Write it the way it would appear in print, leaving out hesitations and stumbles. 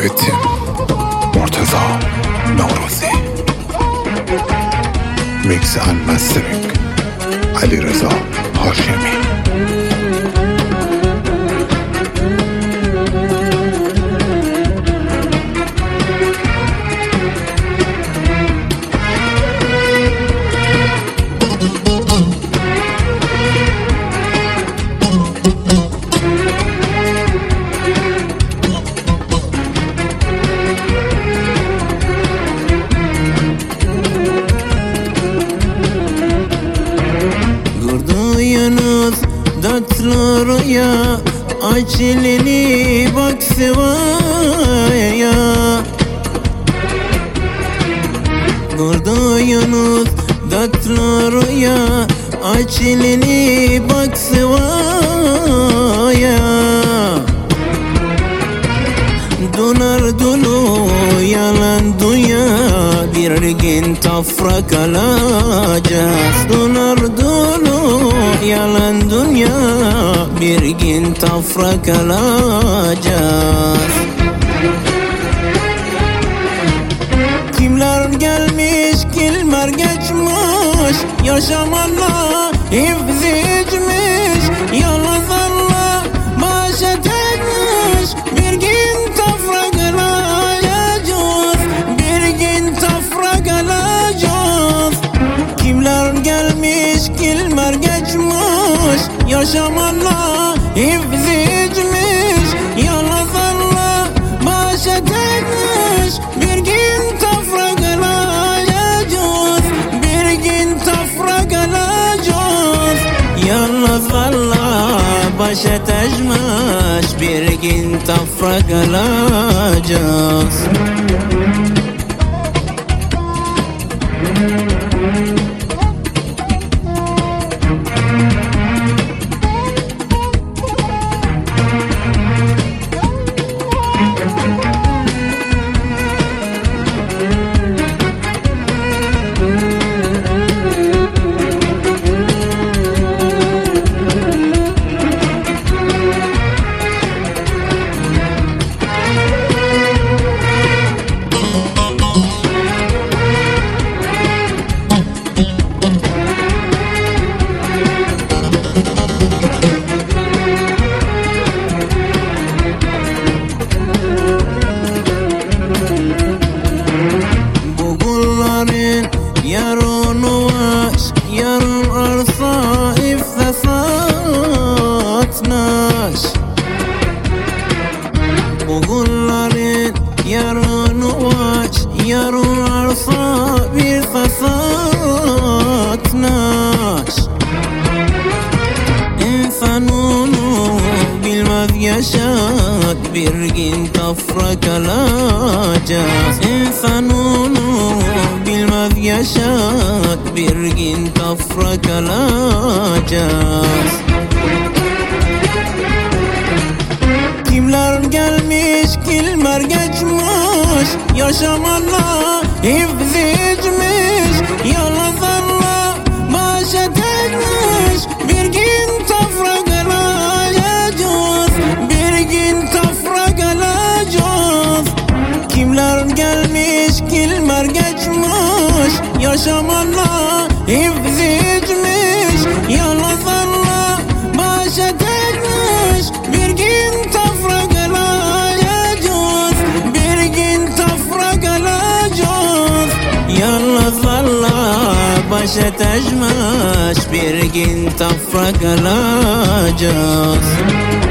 Davetçim Murtaza Navrozi. Mix and Mastering Ali Reza Hashemi. Yunus datlarıya aç elini bak sevaya. Gordo Yunus datlarıya aç elini bak sevaya. Donar dolu yalan dünya bir gün tafrak alacağız. Donar dolu yalan dünya bir gün tafrak alacağız. Kimler gelmiş kimler geçmiş, yaşamanla hifz etmiş, yalnız Allah baş etmiş. Bir gün tafrak alacağız, bir gün tafrak alacağız. Kimler gelmiş kimler geçmiş, yaşamanla hifz etmiş, yalnız Allah baş etmiş. Bir gün tafrak alacağız, bir gün tafrak alacağız. Yalnız Allah baş etmiş, bir gün tafrak alacağız. Yarın uvaş, yarın arsa ifsasatnaş. Bugünlerin yarın uvaş, yarın arsa ifsasatnaş. İnsan onu bilmez yaşat, bir gün tafrak alacağız. İnsan onu bilmez yaşat, bir gün tafrak alacağız. Kimler gelmiş kimler geçmiş, yaşamanla hifz etmiş, yalnız Allah baş etmiş. Bir gün tafrak alacağız, bir gün tafrak alacağız. Kimler gelmiş kimler geçmiş, yaşamanla hifz etmiş, yalnız Allah baş etmiş. Bir gün tafrak alacağız, bir gün tafrak alacağız. Yalnız Allah baş etmiş, bir gün tafrak alacağız.